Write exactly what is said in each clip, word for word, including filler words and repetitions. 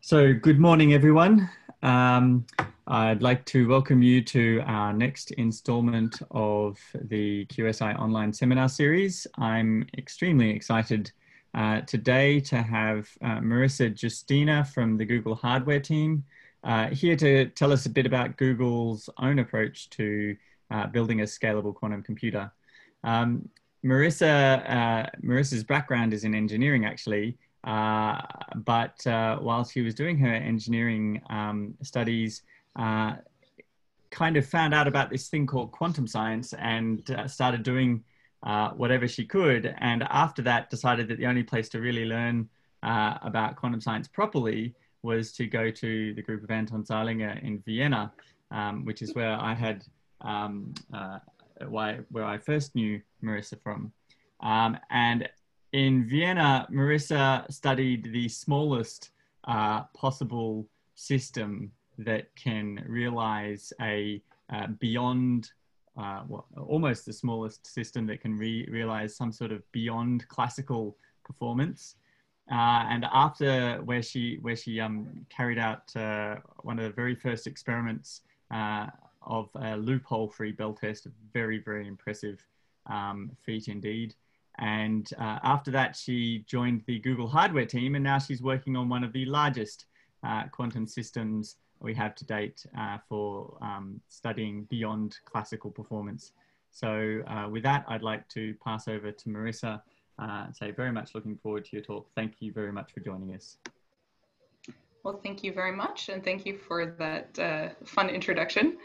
So good morning, everyone. Um, I'd like to welcome you to our next installment of the Q S I online seminar series. I'm extremely excited uh, today to have uh, Marissa Justina from the Google hardware team uh, here to tell us a bit about Google's own approach to uh, building a scalable quantum computer. Um, Marissa, uh, Marissa's background is in engineering, actually. Uh, but uh, while she was doing her engineering um, studies, uh, kind of found out about this thing called quantum science and uh, started doing uh, whatever she could. And after that, decided that the only place to really learn uh, about quantum science properly was to go to the group of Anton Zeilinger in Vienna, um, which is where I had um, uh, why, where I first knew Marissa from. Um, and in Vienna, Marissa studied the smallest uh, possible system that can realize a uh, beyond, uh, well, almost the smallest system that can re realize some sort of beyond classical performance. Uh, and after where she where she um, carried out uh, one of the very first experiments uh, of a loophole-free Bell test, a very very impressive um, feat indeed. And uh, after that, she joined the Google hardware team, and now she's working on one of the largest uh, quantum systems we have to date uh, for um, studying beyond classical performance. So uh, with that, I'd like to pass over to Marissa uh, and say very much looking forward to your talk. Thank you very much for joining us. Well, thank you very much, and thank you for that uh, fun introduction.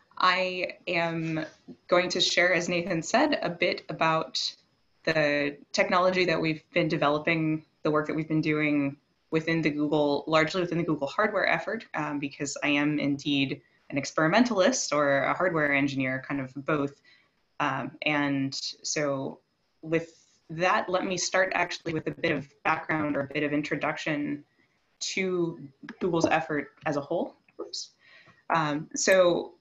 I am going to share, as Nathan said, a bit about the technology that we've been developing, the work that we've been doing within the Google, largely within the Google hardware effort, um, because I am indeed an experimentalist or a hardware engineer, kind of both. Um, and so with that, let me start actually with a bit of background or a bit of introduction to Google's effort as a whole. Oops. Um, so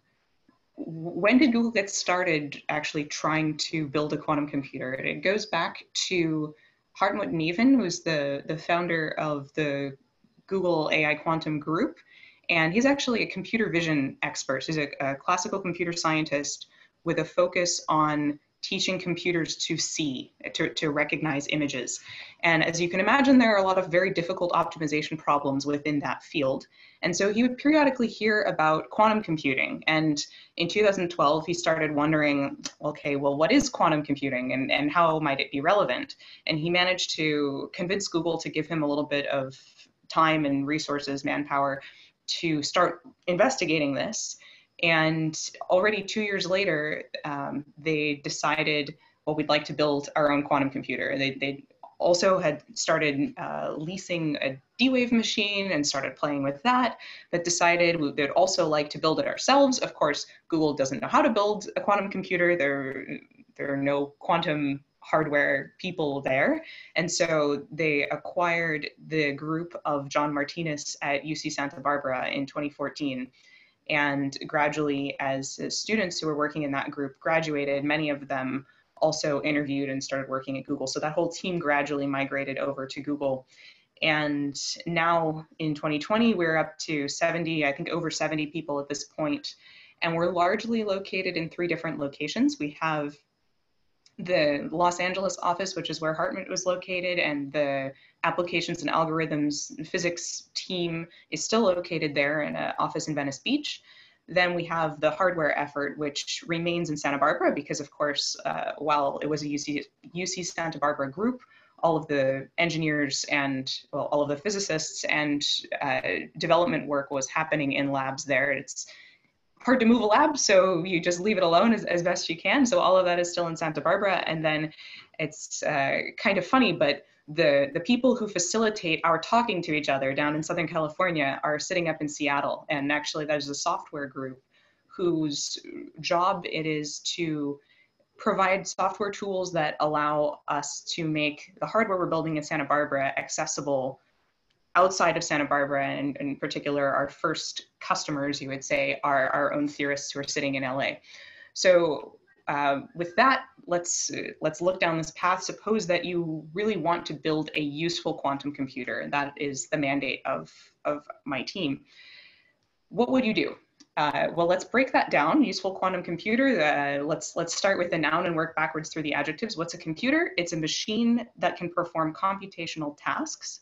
when did Google get started actually trying to build a quantum computer? It goes back to Hartmut Neven, who's the, the founder of the Google A I Quantum Group. And he's actually a computer vision expert. He's a, a classical computer scientist with a focus on teaching computers to see, to, to recognize images. And as you can imagine, there are a lot of very difficult optimization problems within that field. And so he would periodically hear about quantum computing. And in two thousand twelve, he started wondering, okay, well, what is quantum computing and, and how might it be relevant? And he managed to convince Google to give him a little bit of time and resources, manpower, to start investigating this. And already two years later, um, they decided, well, we'd like to build our own quantum computer. They, they also had started uh, leasing a D-Wave machine and started playing with that, but decided we would also like to build it ourselves. Of course, Google doesn't know how to build a quantum computer. There, there are no quantum hardware people there. And so they acquired the group of John Martinez at U C Santa Barbara in twenty fourteen. And gradually, as students who were working in that group graduated, many of them also interviewed and started working at Google. So that whole team gradually migrated over to Google. And now in twenty twenty, we're up to seventy, I think over seventy people at this point. And we're largely located in three different locations. We have the Los Angeles office, which is where Hartmut was located, and the applications and algorithms physics team is still located there in an office in Venice Beach. Then we have the hardware effort, which remains in Santa Barbara because, of course, uh, while it was a U C, U C Santa Barbara group, all of the engineers and well, all of the physicists and uh, development work was happening in labs there. It's hard to move a lab, so you just leave it alone as, as best you can. So all of that is still in Santa Barbara. And then it's uh, kind of funny, but the, the people who facilitate our talking to each other down in Southern California are sitting up in Seattle. And actually there's a software group whose job it is to provide software tools that allow us to make the hardware we're building in Santa Barbara accessible outside of Santa Barbara, and in particular, our first customers, you would say, are our own theorists who are sitting in L A. So uh, with that, let's, uh, let's look down this path. Suppose that you really want to build a useful quantum computer, and that is the mandate of, of my team. What would you do? Uh, well, let's break that down. Useful quantum computer. Uh, let's let's start with the noun and work backwards through the adjectives. What's a computer? It's a machine that can perform computational tasks.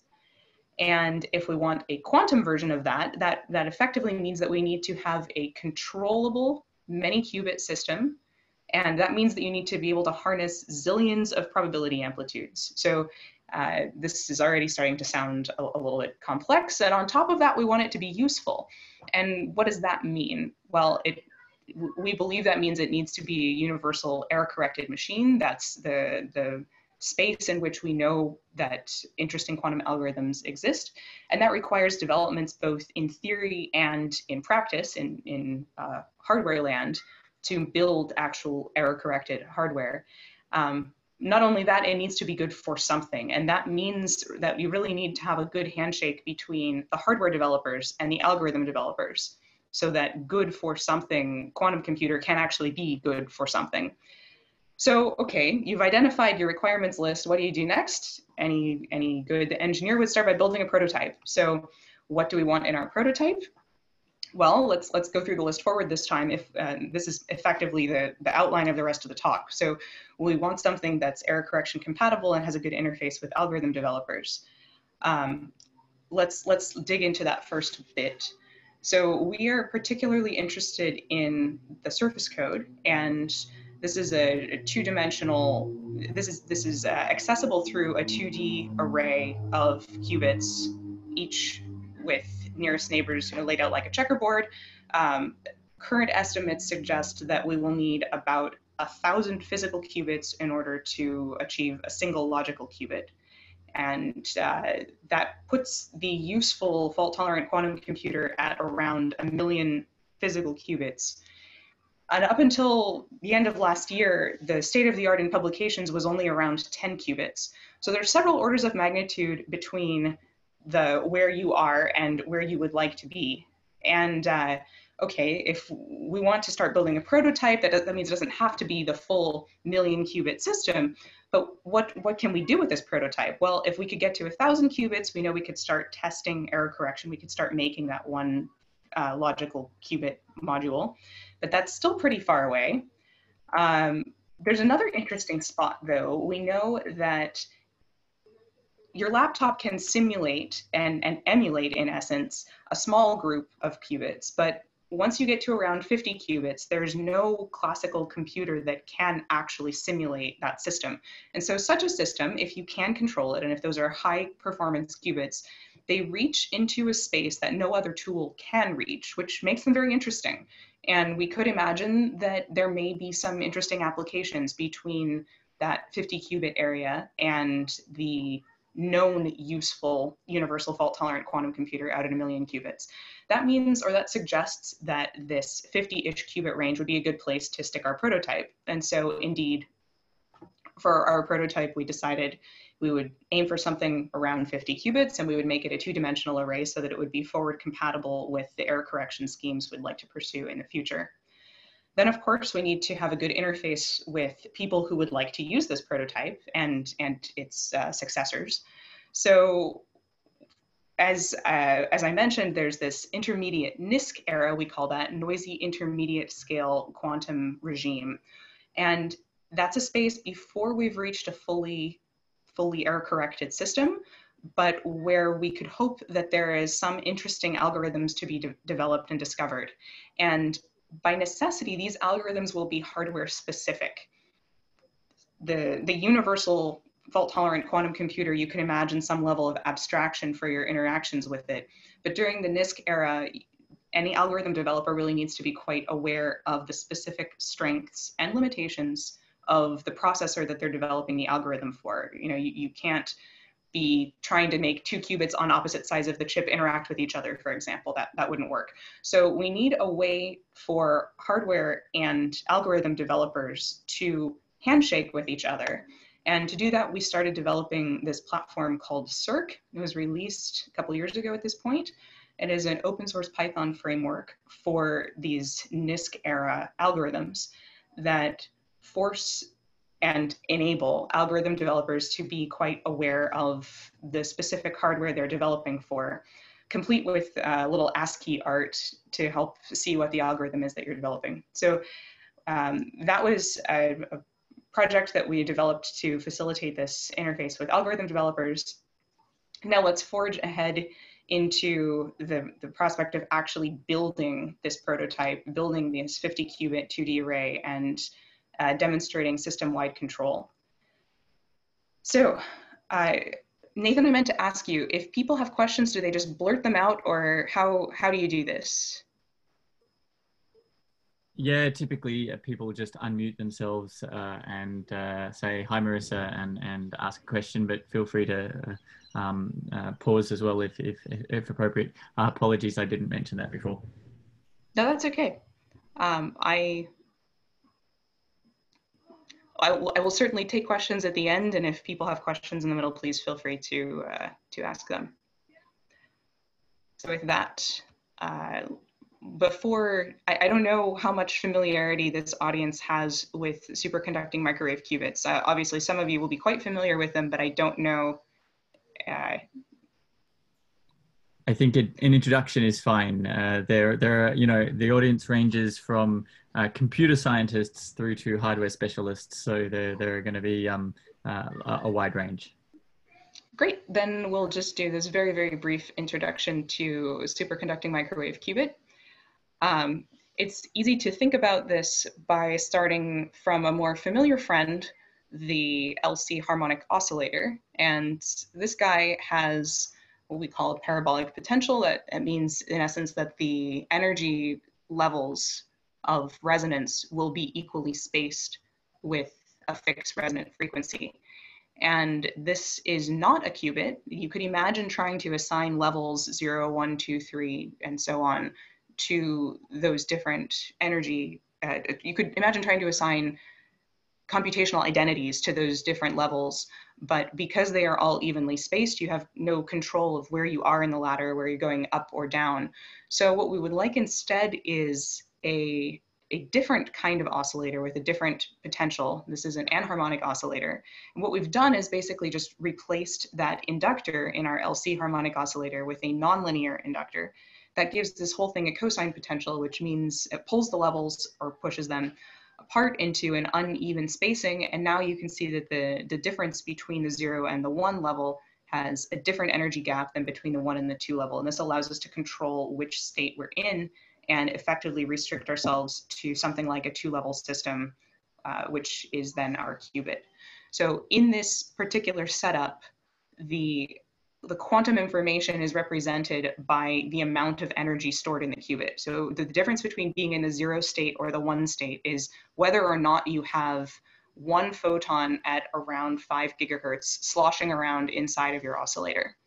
And if we want a quantum version of that, that, that effectively means that we need to have a controllable many qubit system. And that means that you need to be able to harness zillions of probability amplitudes. So uh, this is already starting to sound a, a little bit complex. And on top of that, we want it to be useful. And what does that mean? Well, it, we believe that means it needs to be a universal error-corrected machine. That's the, the space in which we know that interesting quantum algorithms exist. And that requires developments both in theory and in practice, in, in uh, hardware land, to build actual error-corrected hardware. Um, not only that, it needs to be good for something. And that means that you really need to have a good handshake between the hardware developers and the algorithm developers, so that good for something quantum computer can actually be good for something. So, okay, you've identified your requirements list. What do you do next? Any, any good engineer would start by building a prototype. So what do we want in our prototype? Well, let's let's go through the list forward this time. If uh, this is effectively the, the outline of the rest of the talk. So we want something that's error correction compatible and has a good interface with algorithm developers. Um, let's let's dig into that first bit. So we are particularly interested in the surface code, and this is a, a two-dimensional. This is this is uh, accessible through a two D array of qubits, each with nearest neighbors, you know, laid out like a checkerboard. Um, current estimates suggest that we will need about a thousand physical qubits in order to achieve a single logical qubit. And uh, that puts the useful fault-tolerant quantum computer at around a million physical qubits. And up until the end of last year, the state of the art in publications was only around ten qubits. So there's several orders of magnitude between the where you are and where you would like to be. And uh, okay, if we want to start building a prototype, that, that means it doesn't have to be the full million qubit system, but what, what can we do with this prototype? Well, if we could get to a thousand qubits, we know we could start testing error correction. We could start making that one uh, logical qubit module, but that's still pretty far away. Um, there's another interesting spot though. We know that your laptop can simulate and, and emulate, in essence, a small group of qubits. But once you get to around fifty qubits, there's no classical computer that can actually simulate that system. And so such a system, if you can control it, and if those are high performance qubits, they reach into a space that no other tool can reach, which makes them very interesting. And we could imagine that there may be some interesting applications between that fifty qubit area and the known useful universal fault-tolerant quantum computer out at a million qubits. That means, or that suggests, that this fifty-ish qubit range would be a good place to stick our prototype. And so indeed, for our prototype, we decided we would aim for something around fifty qubits, and we would make it a two-dimensional array so that it would be forward compatible with the error correction schemes we'd like to pursue in the future. Then, of course, we need to have a good interface with people who would like to use this prototype and, and its uh, successors. So as, uh, as I mentioned, there's this intermediate NISQ era, we call that noisy intermediate scale quantum regime. And that's a space before we've reached a fully, fully error-corrected system, but where we could hope that there is some interesting algorithms to be de developed and discovered. And by necessity, these algorithms will be hardware specific. The, the universal fault-tolerant quantum computer, you can imagine some level of abstraction for your interactions with it. But during the NISQ era, any algorithm developer really needs to be quite aware of the specific strengths and limitations of the processor that they're developing the algorithm for. You know, you, you can't be trying to make two qubits on opposite sides of the chip interact with each other, for example. That, that wouldn't work. So we need a way for hardware and algorithm developers to handshake with each other. And to do that, we started developing this platform called Cirq. It was released a couple years ago at this point. It is an open source Python framework for these NISQ era algorithms that force and enable algorithm developers to be quite aware of the specific hardware they're developing for, complete with uh, little ASCII art to help see what the algorithm is that you're developing. So um, that was a, a project that we developed to facilitate this interface with algorithm developers. Now let's forge ahead into the, the prospect of actually building this prototype, building this fifty qubit two D array, and uh, demonstrating system-wide control. So, uh, Nathan, I meant to ask you, if people have questions, do they just blurt them out, or how, how do you do this? Yeah, typically uh, people just unmute themselves uh, and uh, say, hi, Marissa, and, and ask a question, but feel free to uh, um, uh, pause as well if, if, if appropriate. Uh, apologies, I didn't mention that before. No, that's okay. Um, I, I, I will certainly take questions at the end, and if people have questions in the middle, please feel free to, uh, to ask them. So with that, uh, before, I, I don't know how much familiarity this audience has with superconducting microwave qubits. Uh, obviously, some of you will be quite familiar with them, but I don't know. Uh, I think it, an introduction is fine. Uh, there, there are, you know, the audience ranges from uh, computer scientists through to hardware specialists, so there, there are going to be um, uh, a, a wide range. Great, then we'll just do this very, very brief introduction to superconducting microwave qubit. Um, it's easy to think about this by starting from a more familiar friend, the L C harmonic oscillator. And this guy has what we call a parabolic potential. That, that means, in essence, that the energy levels of resonance will be equally spaced with a fixed resonant frequency. And this is not a qubit. You could imagine trying to assign levels zero, one, two, three, and so on to those different energy. Uh, you could imagine trying to assign computational identities to those different levels, but because they are all evenly spaced, you have no control of where you are in the ladder, where you're going up or down. So what we would like instead is a a different kind of oscillator with a different potential. This is an anharmonic oscillator. And what we've done is basically just replaced that inductor in our L C harmonic oscillator with a nonlinear inductor. That gives this whole thing a cosine potential, which means it pulls the levels or pushes them apart into an uneven spacing. And now you can see that the, the difference between the zero and the one level has a different energy gap than between the one and the two level. And this allows us to control which state we're in and effectively restrict ourselves to something like a two-level system, uh, which is then our qubit. So in this particular setup, the, the quantum information is represented by the amount of energy stored in the qubit. So the difference between being in the zero state or the one state is whether or not you have one photon at around five gigahertz sloshing around inside of your oscillator.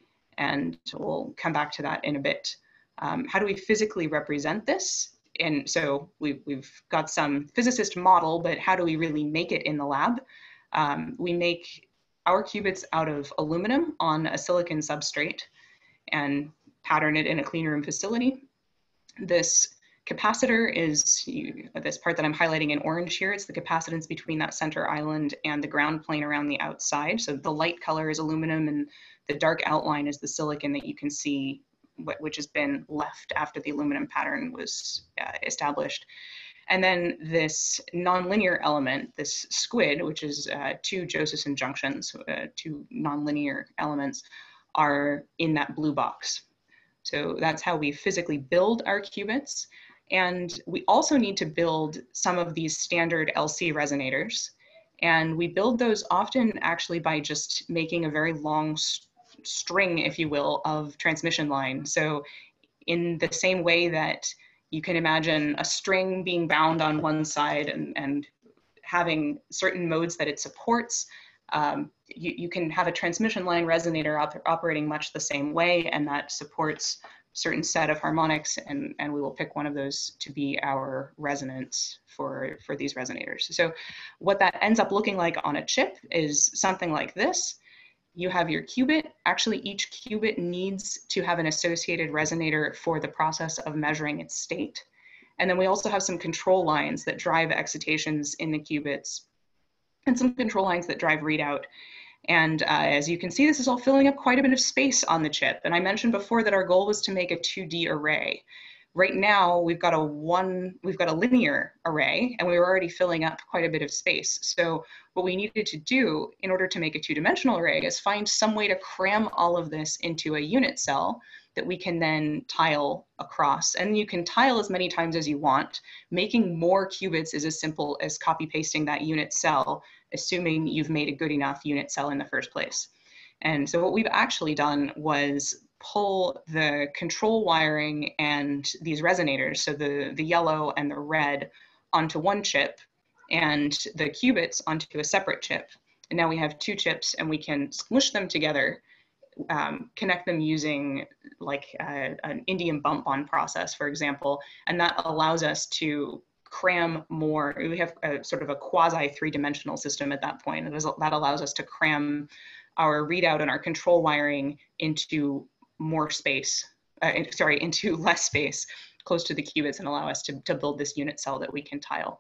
And we'll come back to that in a bit. Um, how do we physically represent this? And so we, we've got some physicist model, but how do we really make it in the lab? Um, we make our qubits out of aluminum on a silicon substrate and pattern it in a clean room facility. This capacitor is you, this part that I'm highlighting in orange here. It's the capacitance between that center island and the ground plane around the outside. So the light color is aluminum and the dark outline is the silicon that you can see, which has been left after the aluminum pattern was uh, established. And then this nonlinear element, this squid, which is uh, two Josephson junctions, uh, two nonlinear elements, are in that blue box. So that's how we physically build our qubits. And we also need to build some of these standard L C resonators. And we build those often actually by just making a very long string, if you will, of transmission line. So in the same way that you can imagine a string being bound on one side and, and having certain modes that it supports, um, you, you can have a transmission line resonator op operating much the same way, and that supports a certain set of harmonics, and, and we will pick one of those to be our resonance for, for these resonators. So what that ends up looking like on a chip is something like this. You have your qubit. Actually, each qubit needs to have an associated resonator for the process of measuring its state. And then we also have some control lines that drive excitations in the qubits and some control lines that drive readout. And uh, as you can see, this is all filling up quite a bit of space on the chip. And I mentioned before that our goal was to make a two D array. Right now, we've got a one, we've got a linear array, and we were already filling up quite a bit of space. So what we needed to do in order to make a two-dimensional array is find some way to cram all of this into a unit cell that we can then tile across. And you can tile as many times as you want. Making more qubits is as simple as copy pasting that unit cell, assuming you've made a good enough unit cell in the first place. And so what we've actually done was pull the control wiring and these resonators, so the, the yellow and the red, onto one chip and the qubits onto a separate chip. And now we have two chips and we can smush them together, um, connect them using like a, an indium bump on process, for example, and that allows us to cram more. We have a sort of a quasi three-dimensional system at that point, and that allows us to cram our readout and our control wiring into more space, uh, sorry, into less space close to the qubits and allow us to, to build this unit cell that we can tile.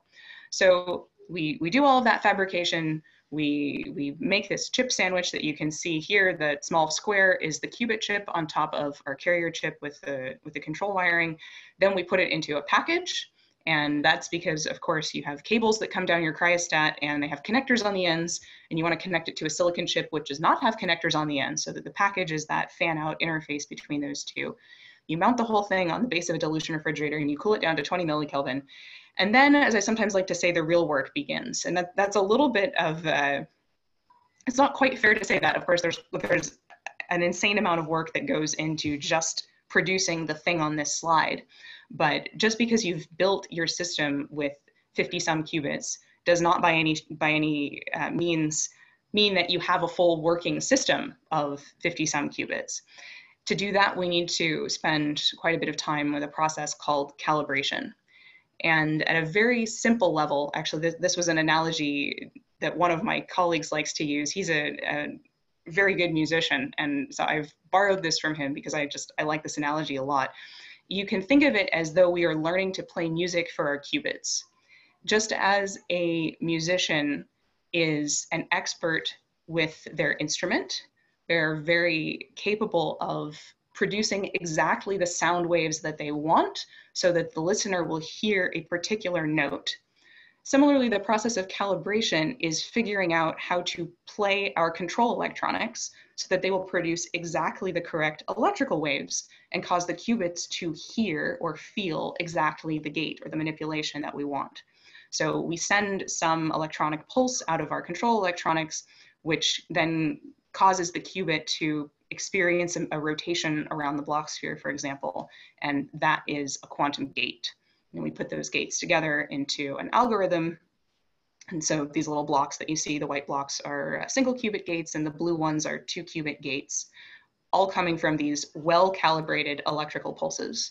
So we, we do all of that fabrication. We, we make this chip sandwich that you can see here. The small square is the qubit chip on top of our carrier chip with the, with the control wiring. Then we put it into a package. And that's because, of course, you have cables that come down your cryostat and they have connectors on the ends, and you want to connect it to a silicon chip which does not have connectors on the end, so that the package is that fan-out interface between those two. You mount the whole thing on the base of a dilution refrigerator and you cool it down to twenty millikelvin. And then, as I sometimes like to say, the real work begins. And that, that's a little bit of, uh, it's not quite fair to say that. Of course, there's, there's an insane amount of work that goes into just producing the thing on this slide. But just because you've built your system with fifty some qubits does not by any, by any uh, means mean that you have a full working system of fifty some qubits. To do that, we need to spend quite a bit of time with a process called calibration. And at a very simple level, actually, this, this was an analogy that one of my colleagues likes to use. He's a, a very good musician, and so I've borrowed this from him because I just, I like this analogy a lot. You can think of it as though we are learning to play music for our qubits. Just as a musician is an expert with their instrument, they're very capable of producing exactly the sound waves that they want so that the listener will hear a particular note. Similarly, the process of calibration is figuring out how to play our control electronics so that they will produce exactly the correct electrical waves and cause the qubits to hear or feel exactly the gate or the manipulation that we want. So we send some electronic pulse out of our control electronics, which then causes the qubit to experience a, a rotation around the Bloch sphere, for example, and that is a quantum gate. And we put those gates together into an algorithm. And so these little blocks that you see, the white blocks are single qubit gates and the blue ones are two qubit gates, all coming from these well-calibrated electrical pulses.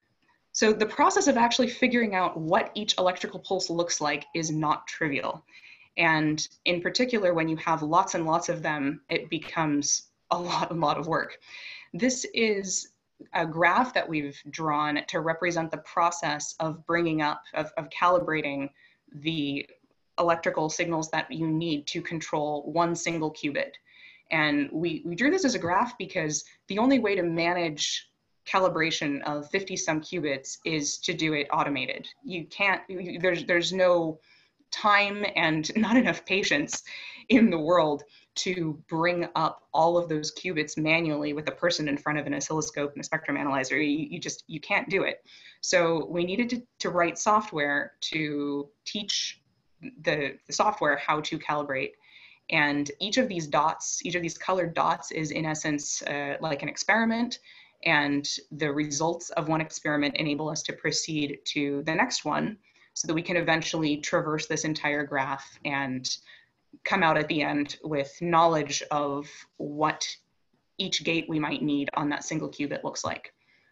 So the process of actually figuring out what each electrical pulse looks like is not trivial. And in particular, when you have lots and lots of them, it becomes a lot, a lot of work. This is a graph that we've drawn to represent the process of bringing up, of, of calibrating the electrical signals that you need to control one single qubit. And we, we drew this as a graph because the only way to manage calibration of fifty some qubits is to do it automated. You can't, you, there's, there's no time and not enough patience in the world to bring up all of those qubits manually with a person in front of an oscilloscope and a spectrum analyzer. You, you just, you can't do it. So we needed to, to write software to teach the, the software how to calibrate. And each of these dots, each of these colored dots is in essence uh, like an experiment, and the results of one experiment enable us to proceed to the next one so that we can eventually traverse this entire graph and come out at the end with knowledge of what each gate we might need on that single qubit looks like.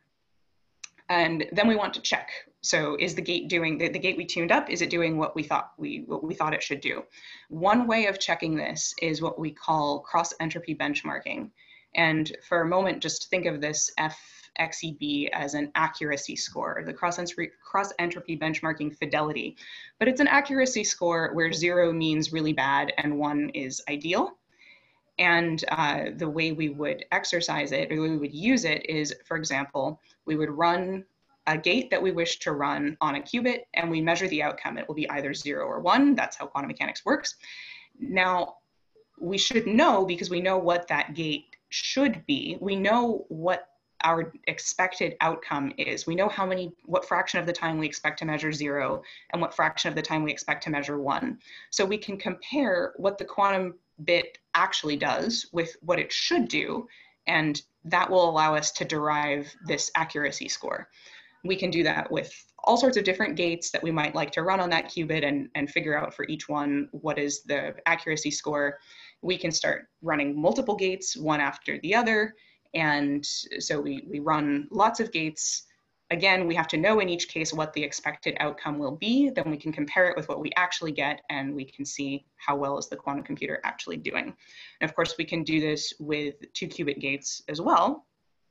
And then we want to check. So is the gate doing, the, the gate we tuned up, is it doing what we thought we, what we thought it should do? One way of checking this is what we call cross entropy benchmarking. And for a moment, just think of this F X E B as an accuracy score, the cross-entropy cross-entropy benchmarking fidelity. But it's an accuracy score where zero means really bad and one is ideal. And uh, the way we would exercise it, or the way we would use it is, for example, we would run a gate that we wish to run on a qubit, and we measure the outcome. It will be either zero or one. That's how quantum mechanics works. Now, we should know, because we know what that gate should be, we know what our expected outcome is. We know how many, what fraction of the time we expect to measure zero and what fraction of the time we expect to measure one. So we can compare what the quantum bit actually does with what it should do, and that will allow us to derive this accuracy score. We can do that with all sorts of different gates that we might like to run on that qubit and, and figure out for each one what is the accuracy score. We can start running multiple gates, one after the other, and so we, we run lots of gates. Again, we have to know in each case what the expected outcome will be. Then we can compare it with what we actually get, and we can see how well is the quantum computer actually doing. And of course, we can do this with two qubit gates as well.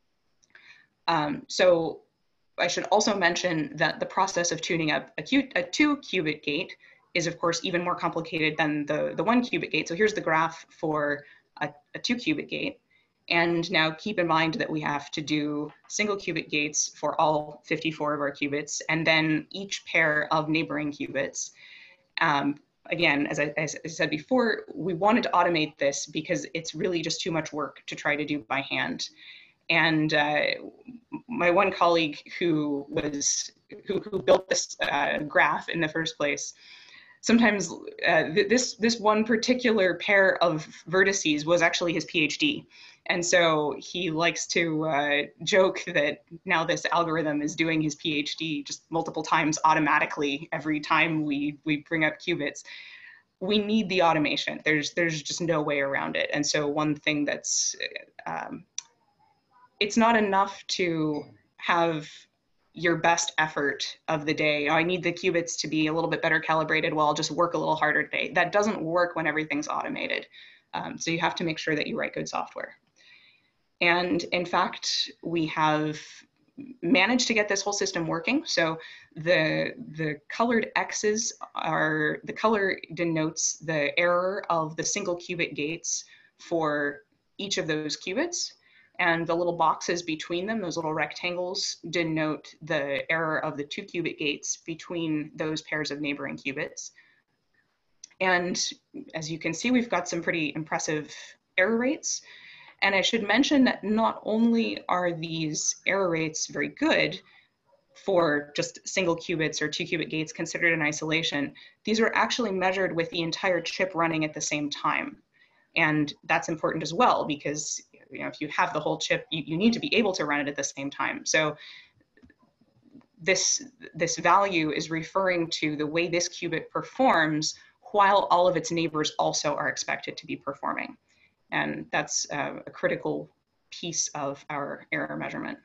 Um, so I should also mention that the process of tuning up a, Q, a two qubit gate is of course even more complicated than the, the one qubit gate. So here's the graph for a, a two qubit gate. And now keep in mind that we have to do single qubit gates for all fifty-four of our qubits, and then each pair of neighboring qubits. Um, again, as I, as I said before, we wanted to automate this because it's really just too much work to try to do by hand. And uh, my one colleague who was who, who built this uh, graph in the first place, sometimes uh, th this this one particular pair of vertices was actually his PhD. And so he likes to uh, joke that now this algorithm is doing his PhD just multiple times automatically every time we, we bring up qubits. We need the automation. There's, there's just no way around it. And so one thing that's, um, it's not enough to have your best effort of the day. Oh, I need the qubits to be a little bit better calibrated. Well, I'll just work a little harder today. That doesn't work when everything's automated. Um, so you have to make sure that you write good software. And in fact, we have managed to get this whole system working. So the, the colored X's are, the color denotes the error of the single qubit gates for each of those qubits. And the little boxes between them, those little rectangles, denote the error of the two qubit gates between those pairs of neighboring qubits. And as you can see, we've got some pretty impressive error rates. And I should mention that not only are these error rates very good for just single qubits or two qubit gates considered in isolation, these are actually measured with the entire chip running at the same time. And that's important as well, because you know, if you have the whole chip, you, you need to be able to run it at the same time. So this, this value is referring to the way this qubit performs while all of its neighbors also are expected to be performing. And that's uh, a critical piece of our error measurement.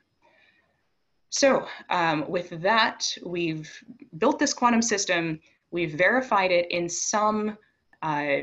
So um, with that, we've built this quantum system. We've verified it in some uh,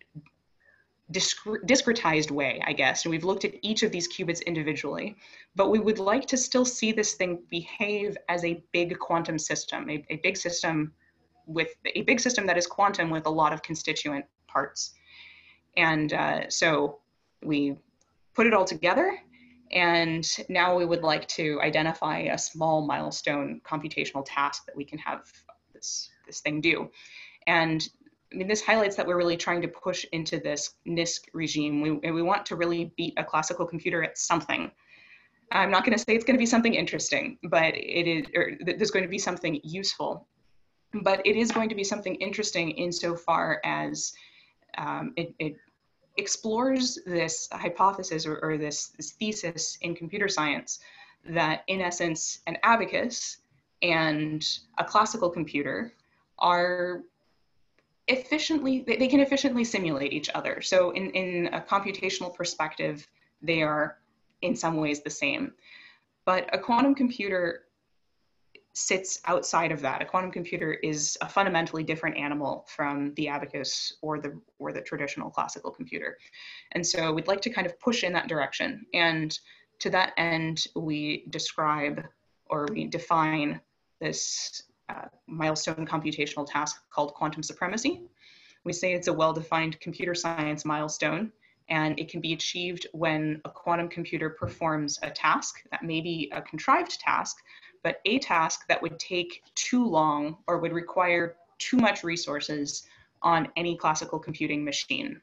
discretized way, I guess. And we've looked at each of these qubits individually, but we would like to still see this thing behave as a big quantum system, a, a big system with a big system that is quantum with a lot of constituent parts. And uh, so we put it all together, and now we would like to identify a small milestone computational task that we can have this, this thing do. And I mean, this highlights that we're really trying to push into this NISQ regime. We, we want to really beat a classical computer at something. I'm not going to say it's going to be something interesting, but it is, or there's going to be something useful. But it is going to be something interesting insofar as um, it, it explores this hypothesis or, or this, this thesis in computer science that, in essence, an abacus and a classical computer are efficiently, they, they can efficiently simulate each other. So in, in a computational perspective, they are in some ways the same. But a quantum computer sits outside of that. A quantum computer is a fundamentally different animal from the abacus or the or the traditional classical computer. And so we'd like to kind of push in that direction. And to that end, we describe or we define this uh, milestone computational task called quantum supremacy. We say it's a well-defined computer science milestone, and it can be achieved when a quantum computer performs a task that may be a contrived task, but a task that would take too long or would require too much resources on any classical computing machine.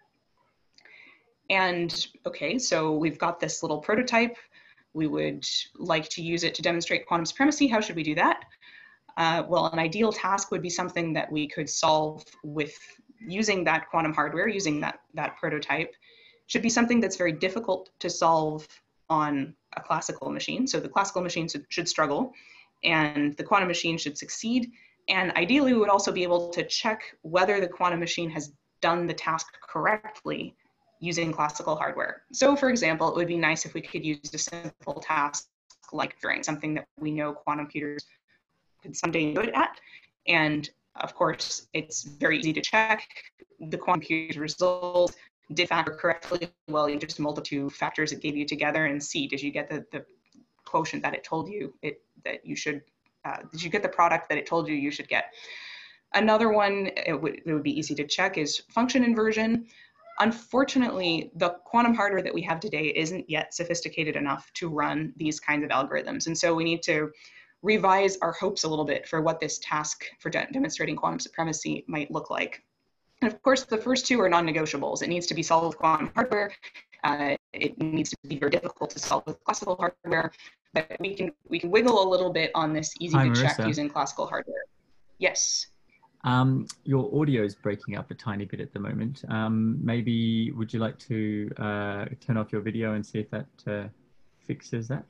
And okay, so we've got this little prototype. We would like to use it to demonstrate quantum supremacy. How should we do that? Uh, well, an ideal task would be something that we could solve with using that quantum hardware, using that, that prototype. Should be something that's very difficult to solve on a classical machine. So the classical machine should, should struggle, and the quantum machine should succeed. And ideally, we would also be able to check whether the quantum machine has done the task correctly using classical hardware. So for example, it would be nice if we could use a simple task like drawing, something that we know quantum computers could someday do it at. And of course, it's very easy to check the quantum computer's result did factor correctly. Well, you just multiply two factors it gave you together and see, did you get the, the quotient that it told you it that you should, uh, did you get the product that it told you you should get? Another one, it would, it would be easy to check, is function inversion. Unfortunately, the quantum hardware that we have today isn't yet sophisticated enough to run these kinds of algorithms. And so we need to revise our hopes a little bit for what this task for de demonstrating quantum supremacy might look like. And of course, the first two are non-negotiables. It needs to be solved with quantum hardware. Uh, it needs to be very difficult to solve with classical hardware. But we can we can wiggle a little bit on this easy Hi, to check Marissa. using classical hardware. Yes. Um, your audio is breaking up a tiny bit at the moment. Um, maybe would you like to uh, turn off your video and see if that uh, fixes that?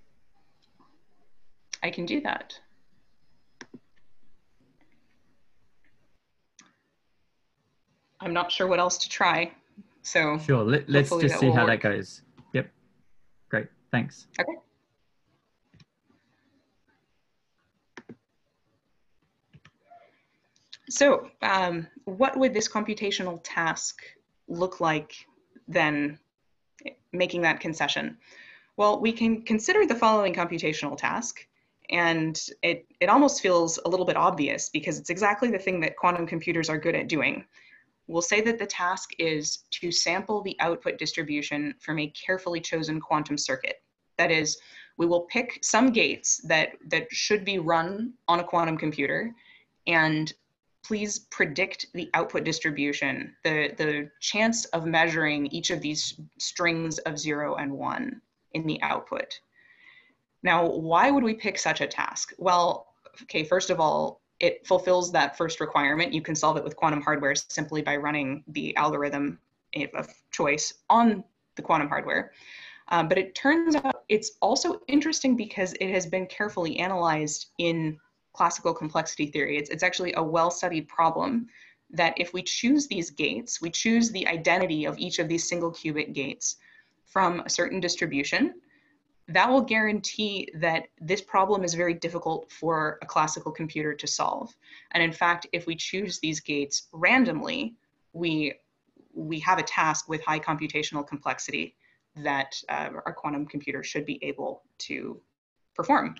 I can do that. I'm not sure what else to try. So sure, Let, let's just see how work. that goes. Yep, great, thanks. Okay. So um, what would this computational task look like then, making that concession? Well, we can consider the following computational task, and it, it almost feels a little bit obvious because it's exactly the thing that quantum computers are good at doing. We'll say that the task is to sample the output distribution from a carefully chosen quantum circuit. That is, we will pick some gates that, that should be run on a quantum computer, and please predict the output distribution, the, the chance of measuring each of these strings of zero and one in the output. Now, why would we pick such a task? Well, okay, first of all, it fulfills that first requirement. You can solve it with quantum hardware simply by running the algorithm of choice on the quantum hardware. Um, but it turns out it's also interesting because it has been carefully analyzed in classical complexity theory. It's, it's actually a well-studied problem that if we choose these gates, we choose the identity of each of these single qubit gates from a certain distribution, that will guarantee that this problem is very difficult for a classical computer to solve. And in fact, if we choose these gates randomly, we, we have a task with high computational complexity that uh, our quantum computer should be able to perform.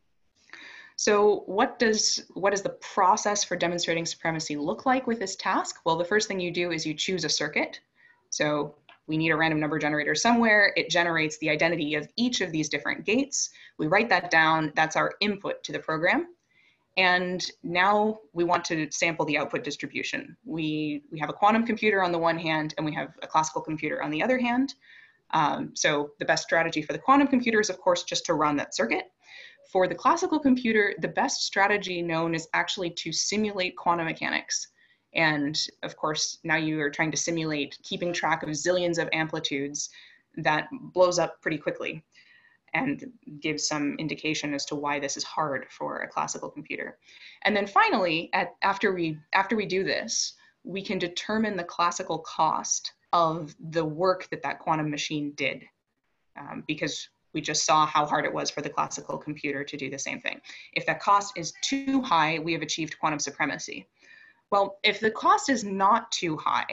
So what does, what does the process for demonstrating supremacy look like with this task? Well, the first thing you do is you choose a circuit. So we need a random number generator somewhere. It generates the identity of each of these different gates. We write that down. That's our input to the program. And now we want to sample the output distribution. We, we have a quantum computer on the one hand, and we have a classical computer on the other hand. Um, so the best strategy for the quantum computer is, of course, just to run that circuit. For the classical computer, the best strategy known is actually to simulate quantum mechanics. And of course, now you are trying to simulate keeping track of zillions of amplitudes. That blows up pretty quickly and gives some indication as to why this is hard for a classical computer. And then finally, at, after, we, after we do this, we can determine the classical cost of the work that that quantum machine did, um, because we just saw how hard it was for the classical computer to do the same thing. If that cost is too high, we have achieved quantum supremacy. Well, if the cost is not too high,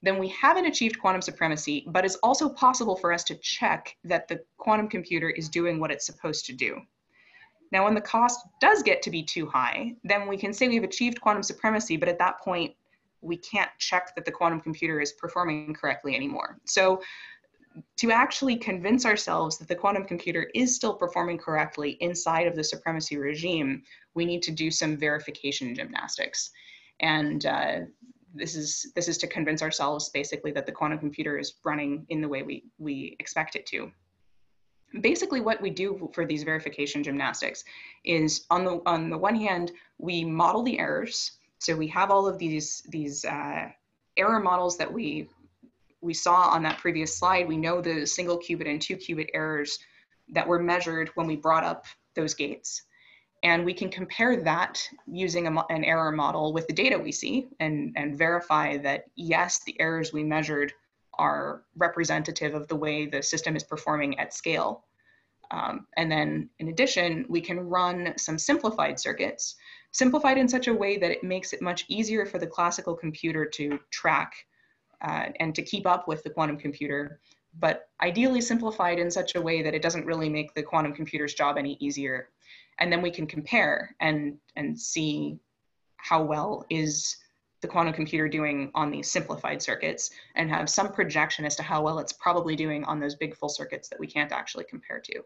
then we haven't achieved quantum supremacy, but it's also possible for us to check that the quantum computer is doing what it's supposed to do. Now, when the cost does get to be too high, then we can say we've achieved quantum supremacy, but at that point, we can't check that the quantum computer is performing correctly anymore. So to actually convince ourselves that the quantum computer is still performing correctly inside of the supremacy regime, we need to do some verification gymnastics. And uh, this is this is to convince ourselves basically that the quantum computer is running in the way we, we expect it to. Basically, what we do for these verification gymnastics is, on the on the one hand, we model the errors. So we have all of these these uh, error models that we we saw on that previous slide. We know the single qubit and two qubit errors that were measured when we brought up those gates. And we can compare that using a, an error model with the data we see and, and verify that, yes, the errors we measured are representative of the way the system is performing at scale. Um, and then in addition, we can run some simplified circuits, simplified in such a way that it makes it much easier for the classical computer to track uh, and to keep up with the quantum computer, but ideally simplified in such a way that it doesn't really make the quantum computer's job any easier. And then we can compare and, and see how well is the quantum computer doing on these simplified circuits, and have some projection as to how well it's probably doing on those big full circuits that we can't actually compare to.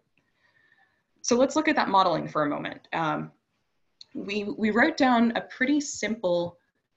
So let's look at that modeling for a moment. Um, we, we wrote down a pretty simple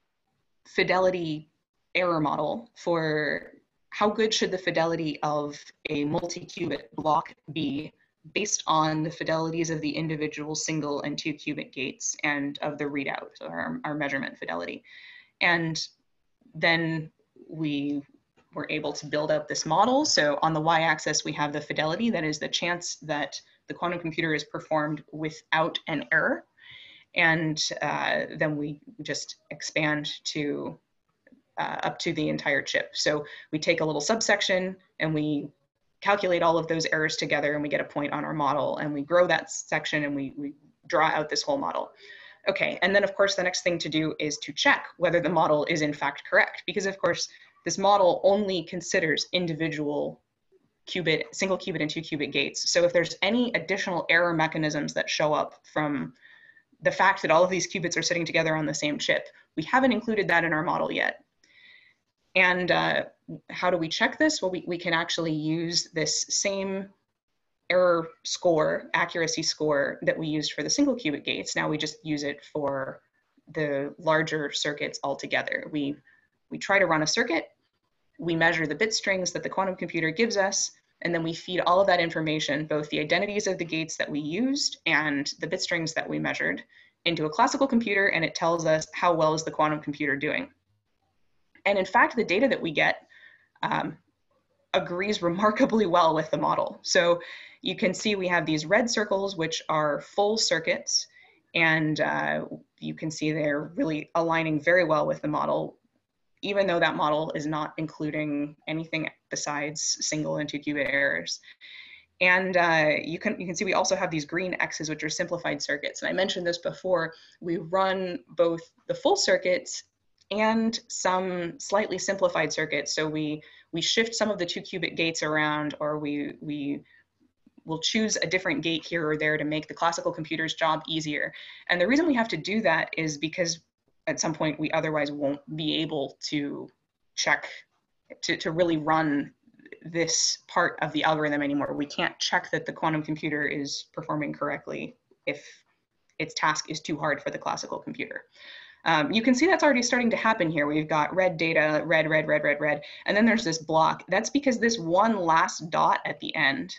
fidelity error model for how good should the fidelity of a multi-qubit block be based on the fidelities of the individual single and two qubit gates and of the readout, so our, our measurement fidelity. And then we were able to build up this model. So on the y-axis, we have the fidelity, that is the chance that the quantum computer is performed without an error. And uh, then we just expand to uh, up to the entire chip. So we take a little subsection and we calculate all of those errors together, and we get a point on our model, and we grow that section and we, we draw out this whole model. Okay, and then of course the next thing to do is to check whether the model is in fact correct, because of course this model only considers individual qubit, single qubit and two qubit gates. So if there's any additional error mechanisms that show up from the fact that all of these qubits are sitting together on the same chip, we haven't included that in our model yet. And uh, how do we check this? Well, we, we can actually use this same error score, accuracy score that we used for the single qubit gates. Now we just use it for the larger circuits altogether. We, we try to run a circuit, we measure the bit strings that the quantum computer gives us, and then we feed all of that information, both the identities of the gates that we used and the bit strings that we measured, into a classical computer, and it tells us how well is the quantum computer doing. And in fact, the data that we get um, agrees remarkably well with the model. So you can see we have these red circles, which are full circuits, and uh, you can see they're really aligning very well with the model, even though that model is not including anything besides single and two qubit errors. And uh, you can you can see we also have these green X's, which are simplified circuits. And I mentioned this before, we run both the full circuits and some slightly simplified circuits. So we we shift some of the two qubit gates around, or we we will choose a different gate here or there to make the classical computer's job easier. And the reason we have to do that is because at some point we otherwise won't be able to check, to, to really run this part of the algorithm anymore. We can't check that the quantum computer is performing correctly if its task is too hard for the classical computer. Um, you can see that's already starting to happen here. We've got red data, red, red, red, red, red, and then there's this block. That's because this one last dot at the end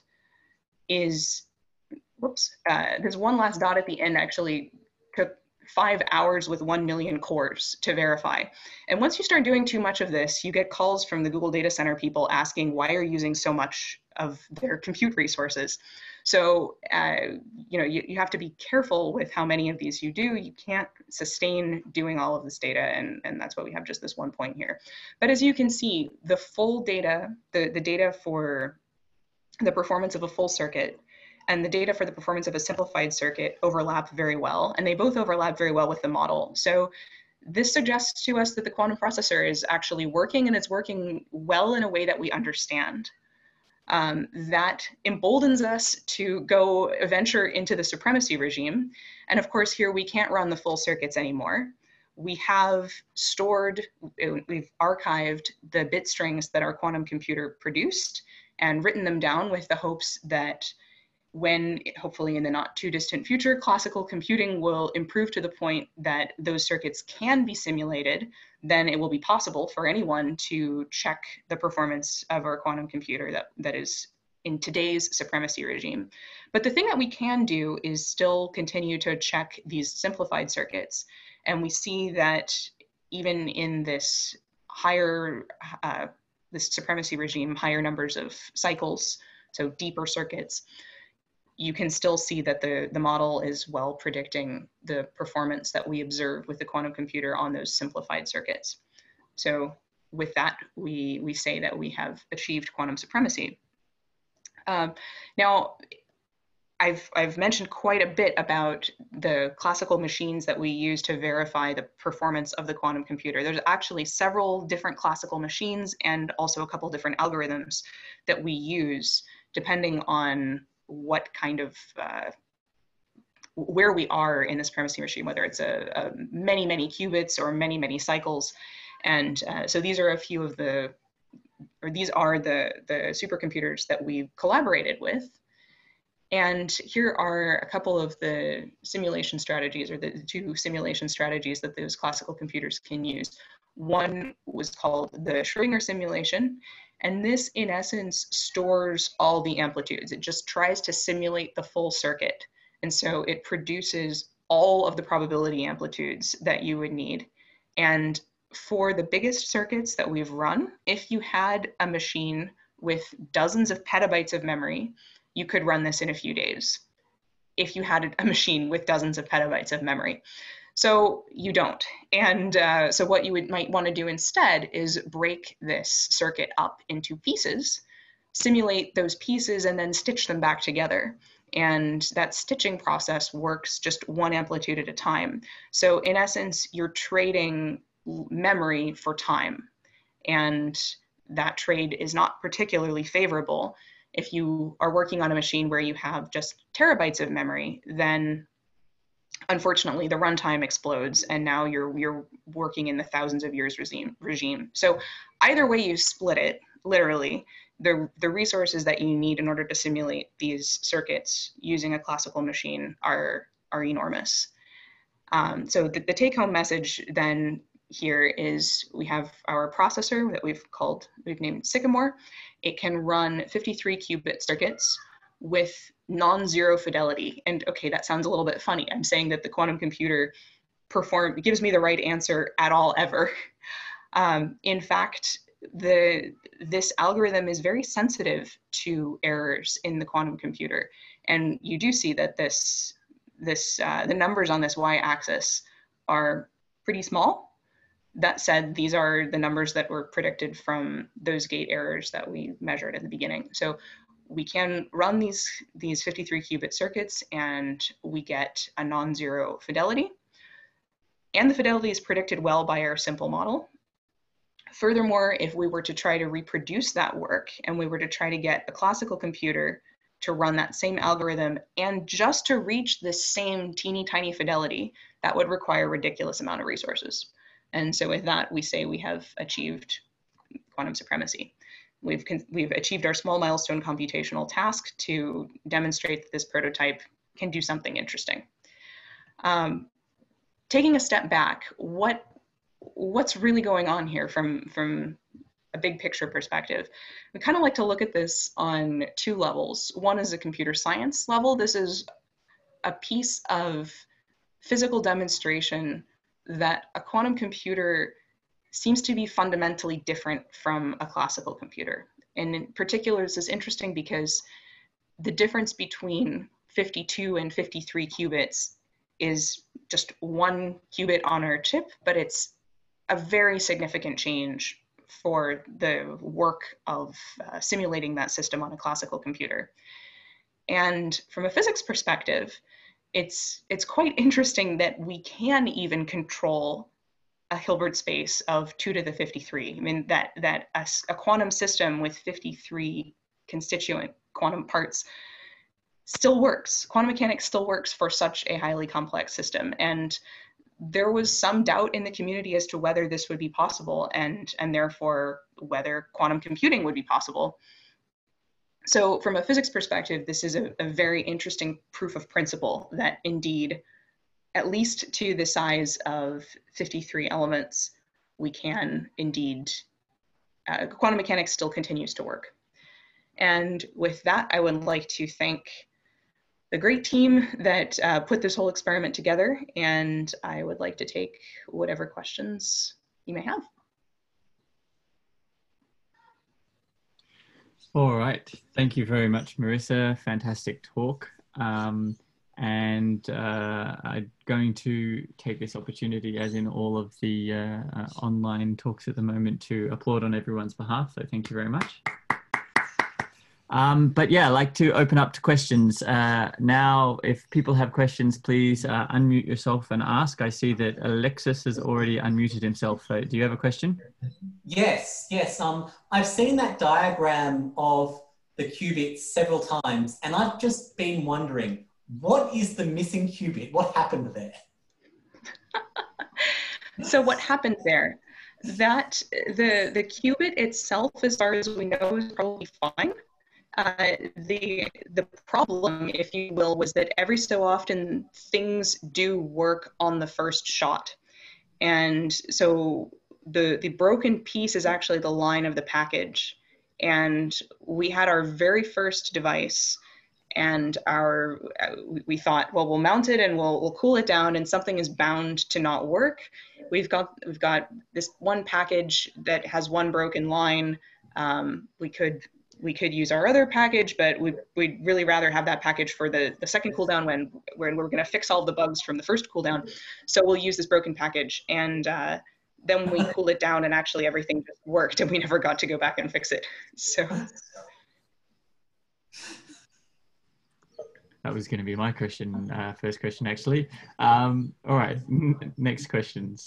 is, whoops, uh, this one last dot at the end actually took five hours with one million cores to verify. And once you start doing too much of this, you get calls from the Google Data Center people asking why you're using so much of their compute resources. So, uh, you know, you, you have to be careful with how many of these you do. You can't sustain doing all of this data, and, and that's why we have just this one point here. But as you can see, the full data, the, the data for the performance of a full circuit and the data for the performance of a simplified circuit overlap very well, and they both overlap very well with the model. So this suggests to us that the quantum processor is actually working, and it's working well in a way that we understand. Um, that emboldens us to go venture into the supremacy regime. And of course, here we can't run the full circuits anymore. We have stored, we've archived the bit strings that our quantum computer produced and written them down with the hopes that when, hopefully in the not too distant future, classical computing will improve to the point that those circuits can be simulated, then it will be possible for anyone to check the performance of our quantum computer that, that is in today's supremacy regime. But the thing that we can do is still continue to check these simplified circuits. And we see that even in this higher, uh, this supremacy regime, higher numbers of cycles, so deeper circuits, you can still see that the, the model is well predicting the performance that we observe with the quantum computer on those simplified circuits. So with that, we, we say that we have achieved quantum supremacy. Um, now, I've, I've mentioned quite a bit about the classical machines that we use to verify the performance of the quantum computer. There's actually several different classical machines and also a couple different algorithms that we use depending on what kind of, uh, where we are in the supremacy regime, whether it's a, a many, many qubits or many, many cycles. And uh, so these are a few of the, or these are the, the supercomputers that we've collaborated with. And here are a couple of the simulation strategies, or the two simulation strategies that those classical computers can use. One was called the Schrödinger simulation. And this, in essence, stores all the amplitudes. It just tries to simulate the full circuit. And so it produces all of the probability amplitudes that you would need. And for the biggest circuits that we've run, if you had a machine with dozens of petabytes of memory, you could run this in a few days. If you had a machine with dozens of petabytes of memory. So you don't. And uh, so what you would, might want to do instead is break this circuit up into pieces, simulate those pieces, and then stitch them back together. And that stitching process works just one amplitude at a time. So in essence, you're trading memory for time. And that trade is not particularly favorable. If you are working on a machine where you have just terabytes of memory, then unfortunately, the runtime explodes, and now you're you're working in the thousands of years regime. regime. So either way you split it, literally, the, the resources that you need in order to simulate these circuits using a classical machine are, are enormous. Um, so the, the take-home message then here is we have our processor that we've called, we've named Sycamore. It can run fifty-three qubit circuits with non-zero fidelity. And okay, that sounds a little bit funny. I'm saying that the quantum computer perform gives me the right answer at all ever. Um, in fact, the this algorithm is very sensitive to errors in the quantum computer. And you do see that this, this uh, the numbers on this y-axis are pretty small. That said, these are the numbers that were predicted from those gate errors that we measured at the beginning. So we can run these, these fifty-three qubit circuits and we get a non-zero fidelity. And the fidelity is predicted well by our simple model. Furthermore, if we were to try to reproduce that work and we were to try to get a classical computer to run that same algorithm and just to reach the same teeny tiny fidelity, that would require a ridiculous amount of resources. And so with that, we say we have achieved quantum supremacy. We've, we've achieved our small milestone computational task to demonstrate that this prototype can do something interesting. Um, taking a step back, what, what's really going on here from, from a big picture perspective? We kind of like to look at this on two levels. One is a computer science level. This is a piece of physical demonstration that a quantum computer seems to be fundamentally different from a classical computer. And in particular, this is interesting because the difference between fifty-two and fifty-three qubits is just one qubit on our chip, but it's a very significant change for the work of uh, simulating that system on a classical computer. And from a physics perspective, it's, it's quite interesting that we can even control a Hilbert space of two to the fifty-three. I mean, that, that a, a quantum system with fifty-three constituent quantum parts still works. Quantum mechanics still works for such a highly complex system. And there was some doubt in the community as to whether this would be possible, and, and therefore whether quantum computing would be possible. So from a physics perspective, this is a, a very interesting proof of principle that indeed, at least to the size of fifty-three elements, we can indeed, uh, quantum mechanics still continues to work. And with that, I would like to thank the great team that uh, put this whole experiment together, and I would like to take whatever questions you may have. All right, thank you very much, Marissa. Fantastic talk. Um, and uh, I'm going to take this opportunity, as in all of the uh, uh, online talks at the moment, to applaud on everyone's behalf. So thank you very much. Um, but yeah, I'd like to open up to questions. Uh, now, if people have questions, please uh, unmute yourself and ask. I see that Alexis has already unmuted himself. So do you have a question? Yes, yes. Um, I've seen that diagram of the qubits several times, and I've just been wondering, what is the missing qubit? What happened there? So what happened there? That the, the qubit itself, as far as we know, is probably fine. Uh, the the problem, if you will, was that every so often things do work on the first shot. And so the, the broken piece is actually the line of the package. And we had our very first device, and our we thought, well, we'll mount it and we'll, we'll cool it down, and something is bound to not work. We've got, we've got this one package that has one broken line. Um, we could We could use our other package, but we, we'd really rather have that package for the, the second cooldown when, when we're going to fix all the bugs from the first cooldown. So we'll use this broken package, and uh, then we cool it down, and actually everything just worked, and we never got to go back and fix it. So that was going to be my question, uh, first question, actually. Um, all right, next questions.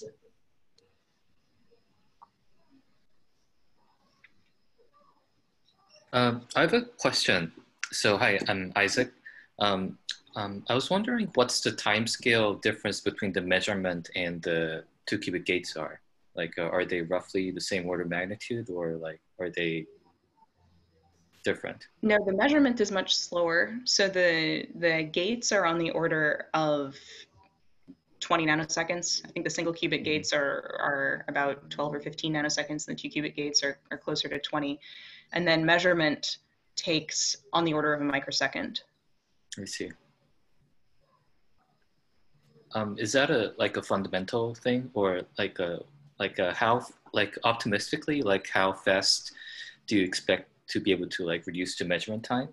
Um, I have a question. So hi, I'm Isaac. Um, um, I was wondering what's the timescale difference between the measurement and the two qubit gates are? Like, uh, are they roughly the same order of magnitude, or like, are they different? No, the measurement is much slower. So the, the gates are on the order of twenty nanoseconds. I think the single qubit gates are, are about twelve or fifteen nanoseconds, and the two qubit gates are, are closer to twenty. And then measurement takes on the order of a microsecond. I see. Um, is that a like a fundamental thing, or like a like a how like optimistically, like how fast do you expect to be able to like reduce the measurement time?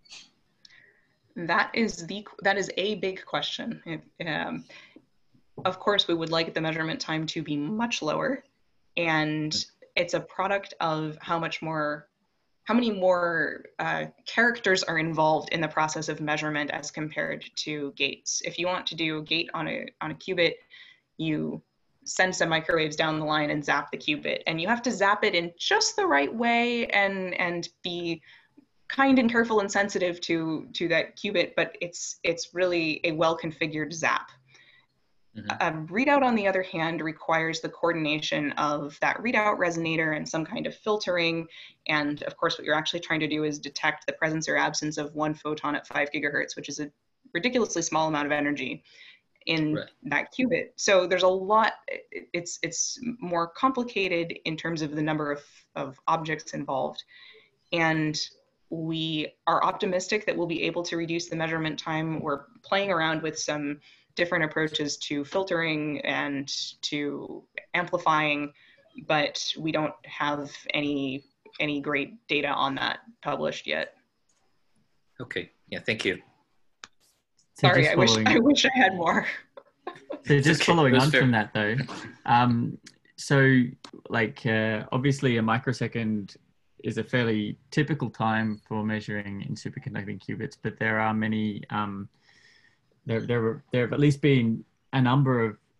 That is the that is a big question. It, um, of course, we would like the measurement time to be much lower, and it's a product of how much more. How many more uh, characters are involved in the process of measurement as compared to gates? If you want to do a gate on a, on a qubit, you send some microwaves down the line and zap the qubit. And you have to zap it in just the right way and, and be kind and careful and sensitive to, to that qubit, but it's, it's really a well-configured zap. Mm-hmm. A readout, on the other hand, requires the coordination of that readout resonator and some kind of filtering. And of course, what you're actually trying to do is detect the presence or absence of one photon at five gigahertz, which is a ridiculously small amount of energy in right. that qubit. So there's a lot, it's, it's more complicated in terms of the number of, of objects involved. And we are optimistic that we'll be able to reduce the measurement time. We're playing around with some different approaches to filtering and to amplifying, but we don't have any any great data on that published yet. Okay, yeah, thank you. So Sorry, I wish I wish I had more. So just following on from that though, um, so like uh, obviously a microsecond is a fairly typical time for measuring in superconducting qubits, but there are many um, There, there, were, there have at least been a number of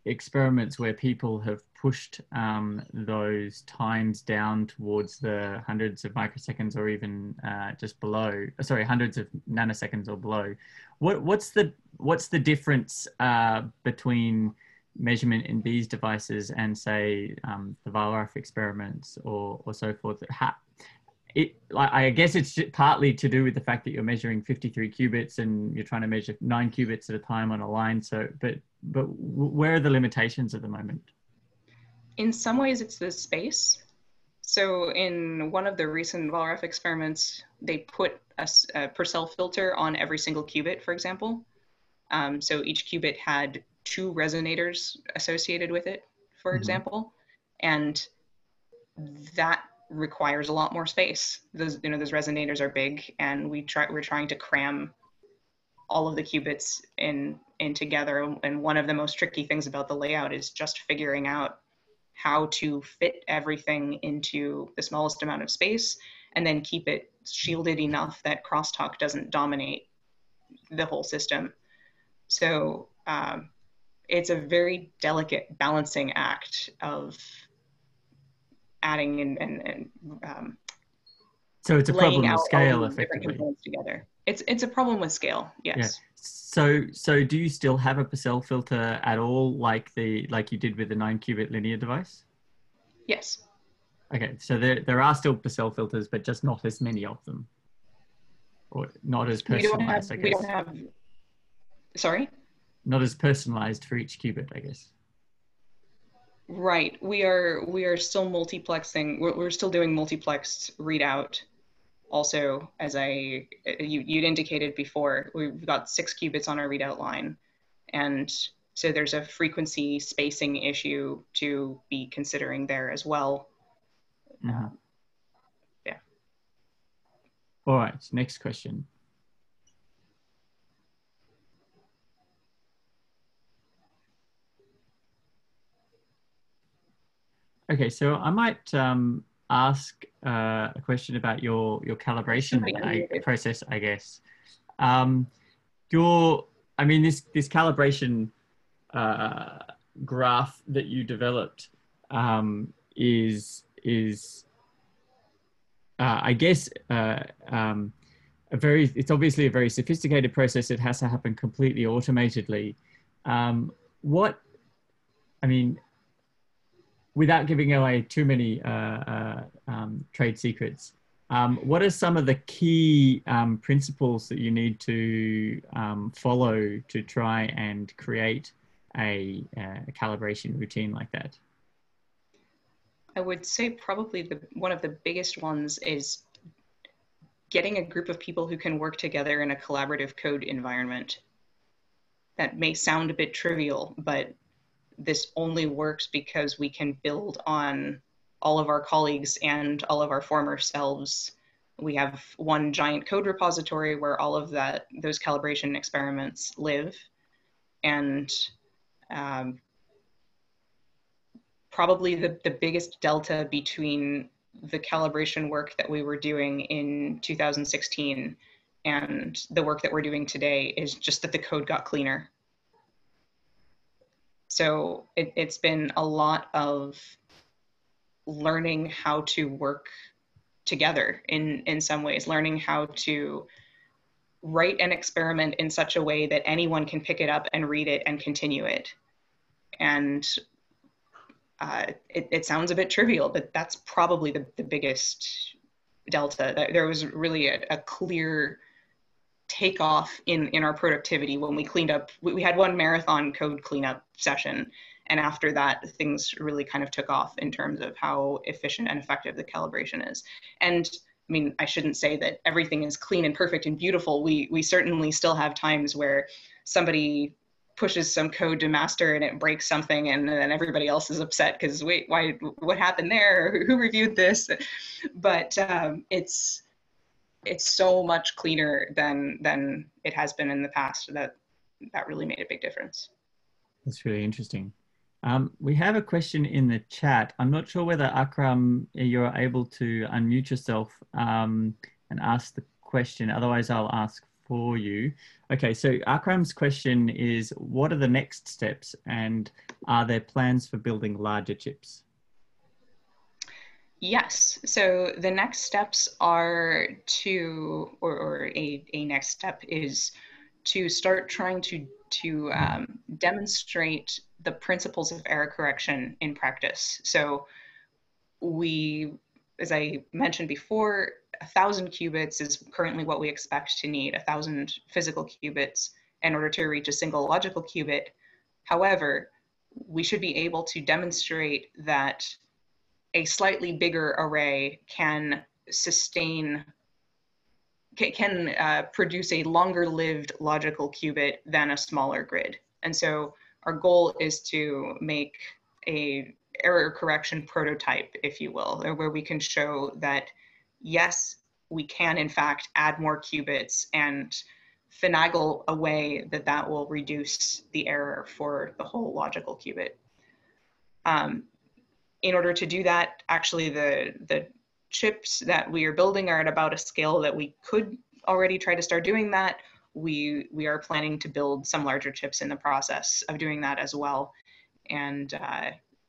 experiments where people have pushed um, those times down towards the hundreds of microseconds or even uh, just below, sorry, hundreds of nanoseconds or below. What, what's the what's the difference uh, between measurement in these devices and say um, the Wallraff experiments or, or so forth? How, it, I guess it's partly to do with the fact that you're measuring fifty-three qubits and you're trying to measure nine qubits at a time on a line. So, but, but where are the limitations at the moment? In some ways, it's the space. So in one of the recent Wallraff experiments, they put a, a Purcell filter on every single qubit, for example. Um, so each qubit had two resonators associated with it, for mm-hmm. example, and that requires a lot more space. Those, you know, those resonators are big, and we try we're trying to cram all of the qubits in in together. And one of the most tricky things about the layout is just figuring out how to fit everything into the smallest amount of space, and then keep it shielded enough that crosstalk doesn't dominate the whole system. So um, it's a very delicate balancing act of adding and, and, and um, so it's a problem with scale, effectively. Together. It's it's a problem with scale. Yes. Yeah. So so do you still have a Purcell filter at all, like the like you did with the nine qubit linear device? Yes. Okay, so there there are still Purcell filters, but just not as many of them, or not as personalized. We don't have. I guess. We don't have. Sorry. Not as personalized for each qubit, I guess. Right. We are we are still multiplexing. We're, we're still doing multiplexed readout. Also, as I you you'd indicated before, we've got six qubits on our readout line, and so there's a frequency spacing issue to be considering there as well. Mm-hmm. Uh, yeah. All right. Next question. Okay, so I might um, ask uh, a question about your your calibration I, process, I guess. Um, your, I mean, this this calibration uh, graph that you developed um, is is uh, I guess uh, um, a very. It's obviously a very sophisticated process. It has to happen completely automatedly. Um, what, I mean. Without giving away too many uh, uh, um, trade secrets, um, what are some of the key um, principles that you need to um, follow to try and create a, a calibration routine like that? I would say probably the, one of the biggest ones is getting a group of people who can work together in a collaborative code environment. That may sound a bit trivial, but this only works because we can build on all of our colleagues and all of our former selves. We have one giant code repository where all of that, those calibration experiments live. And um, probably the, the biggest delta between the calibration work that we were doing in two thousand sixteen and the work that we're doing today is just that the code got cleaner. So it, it's been a lot of learning how to work together in, in some ways, learning how to write an experiment in such a way that anyone can pick it up and read it and continue it. And uh, it, it sounds a bit trivial, but that's probably the, the biggest delta. There was really a, a clear takeoff in, in our productivity when we cleaned up. We, we had one marathon code cleanup session. And after that, things really kind of took off in terms of how efficient and effective the calibration is. And I mean, I shouldn't say that everything is clean and perfect and beautiful. We, we certainly still have times where somebody pushes some code to master and it breaks something, and then everybody else is upset because, wait, why, what happened there? Who reviewed this? But um, it's, it's so much cleaner than than it has been in the past that that really made a big difference. That's really interesting. Um, we have a question in the chat. I'm not sure whether Akram, you're able to unmute yourself um, and ask the question. Otherwise, I'll ask for you. Okay, so Akram's question is, what are the next steps, and are there plans for building larger chips? Yes, so the next steps are to, or, or a, a next step is to start trying to, to um, demonstrate the principles of error correction in practice. So we, as I mentioned before, a thousand qubits is currently what we expect to need, a thousand physical qubits in order to reach a single logical qubit. However, we should be able to demonstrate that a slightly bigger array can sustain, can uh, produce a longer lived logical qubit than a smaller grid. And so our goal is to make a error correction prototype, if you will, where we can show that, yes, we can in fact add more qubits and finagle a way that that will reduce the error for the whole logical qubit. Um, in order to do that, actually the, the chips that we are building are at about a scale that we could already try to start doing that. We, we are planning to build some larger chips in the process of doing that as well. And uh,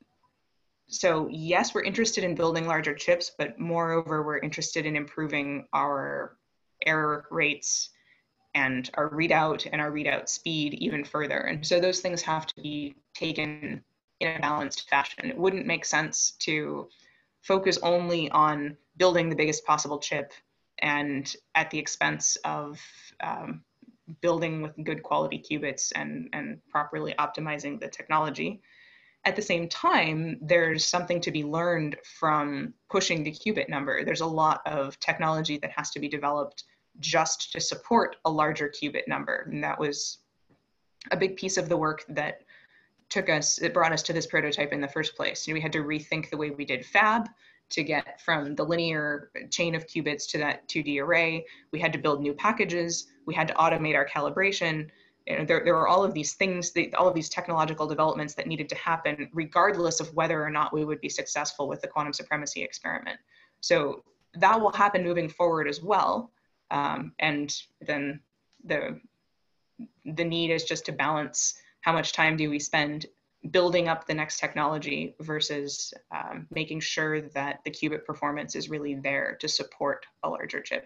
so yes, we're interested in building larger chips, but moreover, we're interested in improving our error rates and our readout and our readout speed even further. And so those things have to be taken in a balanced fashion. It wouldn't make sense to focus only on building the biggest possible chip and at the expense of um, building with good quality qubits and, and properly optimizing the technology. At the same time, there's something to be learned from pushing the qubit number. There's a lot of technology that has to be developed just to support a larger qubit number. And that was a big piece of the work that took us, it brought us to this prototype in the first place. You know, we had to rethink the way we did fab to get from the linear chain of qubits to that two D array. We had to build new packages. We had to automate our calibration. You know, there, there were all of these things, that, all of these technological developments that needed to happen regardless of whether or not we would be successful with the quantum supremacy experiment. So that will happen moving forward as well. Um, and then the, the need is just to balance how much time do we spend building up the next technology versus um, making sure that the qubit performance is really there to support a larger chip.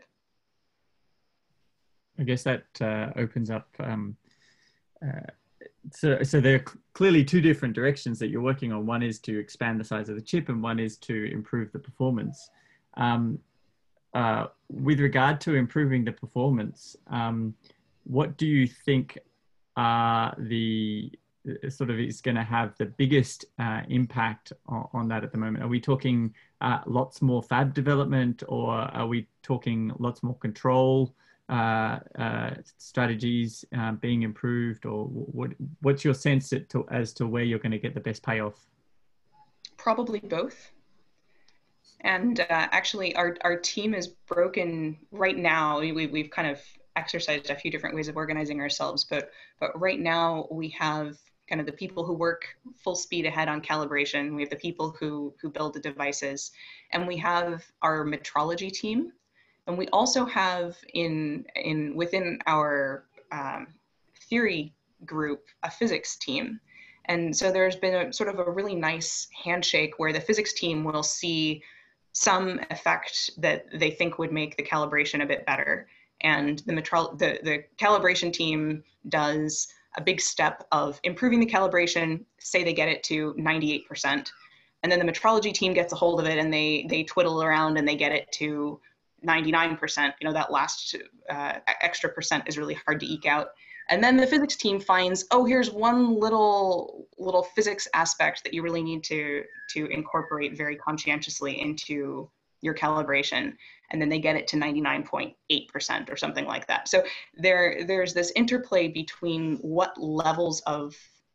I guess that uh, opens up, um, uh, so, so there are clearly two different directions that you're working on. One is to expand the size of the chip and one is to improve the performance. Um, uh, with regard to improving the performance, um, what do you think are the sort of is going to have the biggest uh, impact on, on that at the moment? Are we talking uh, lots more fab development, or are we talking lots more control uh, uh, strategies uh, being improved, or what? What's your sense to, as to where you're going to get the best payoff? Probably both. And uh, actually, our our team is broken right now. We, we've kind of exercised a few different ways of organizing ourselves, but but right now we have kind of the people who work full speed ahead on calibration. We have the people who who build the devices, and we have our metrology team, and we also have in in within our um, theory group a physics team. And so there's been a sort of a really nice handshake where the physics team will see some effect that they think would make the calibration a bit better. And the, metro the, the calibration team does a big step of improving the calibration, say they get it to ninety-eight percent. And then the metrology team gets a hold of it and they, they twiddle around and they get it to ninety-nine percent. You know, that last uh, extra percent is really hard to eke out. And then the physics team finds, oh, here's one little little physics aspect that you really need to, to incorporate very conscientiously into your calibration. And then they get it to ninety-nine point eight percent or something like that. So there, there's this interplay between what levels of,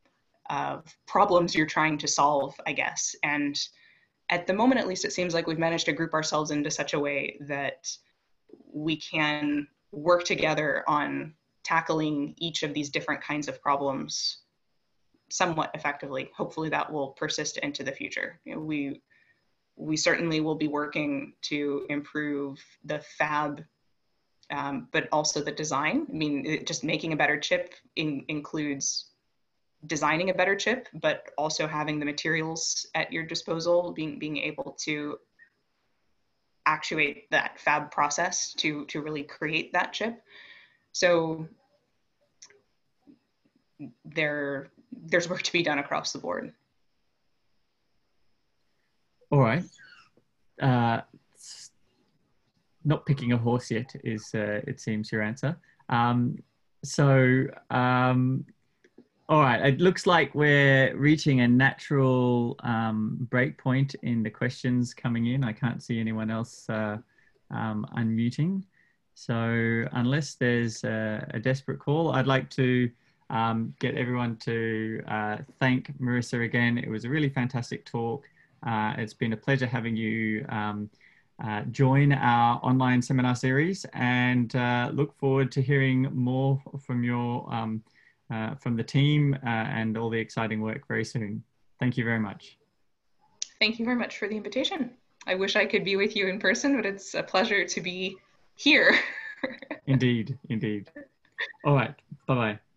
of problems you're trying to solve, I guess. And at the moment, at least, it seems like we've managed to group ourselves into such a way that we can work together on tackling each of these different kinds of problems somewhat effectively. Hopefully that will persist into the future. You know, we, we certainly will be working to improve the fab um, but also the design. I mean, it, just making a better chip in, includes designing a better chip, but also having the materials at your disposal, being being able to actuate that fab process to to really create that chip. So there there's work to be done across the board. All right. Uh, not picking a horse yet is, uh, it seems, your answer. Um, so, um, all right. It looks like we're reaching a natural um, break point in the questions coming in. I can't see anyone else uh, um, unmuting. So unless there's a, a desperate call, I'd like to um, get everyone to uh, thank Marissa again. It was a really fantastic talk. Uh, it's been a pleasure having you um, uh, join our online seminar series, and uh, look forward to hearing more from your um, uh, from the team uh, and all the exciting work very soon. Thank you very much. Thank you very much for the invitation. I wish I could be with you in person, but it's a pleasure to be here. Indeed, indeed. All right, bye-bye.